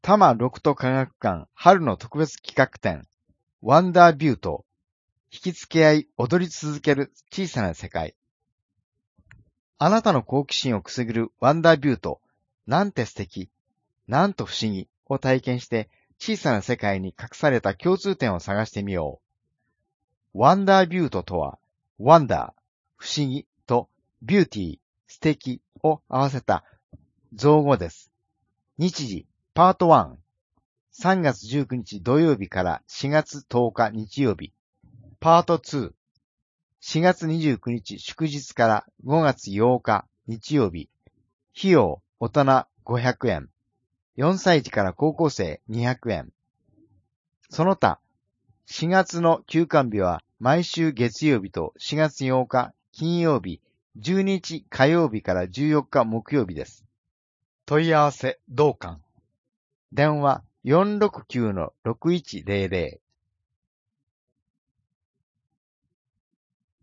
多摩六都科学館春の特別企画展、ワンダービューと、引き付け合い踊り続ける小さな世界。あなたの好奇心をくすぐるワンダービューと、なんて素敵、なんと不思議を体験して小さな世界に隠された共通点を探してみよう。ワンダービュートとは、ワンダー、不思議とビューティー、素敵を合わせた造語です。日時、パート1、3月19日土曜日から4月10日日曜日。パート2、4月29日祝日から5月8日日曜日。費用、大人500円。4歳児から高校生200円。その他、4月の休館日は毎週月曜日と4月8日金曜日、12日火曜日から14日木曜日です。問い合わせ、同館。電話469-6100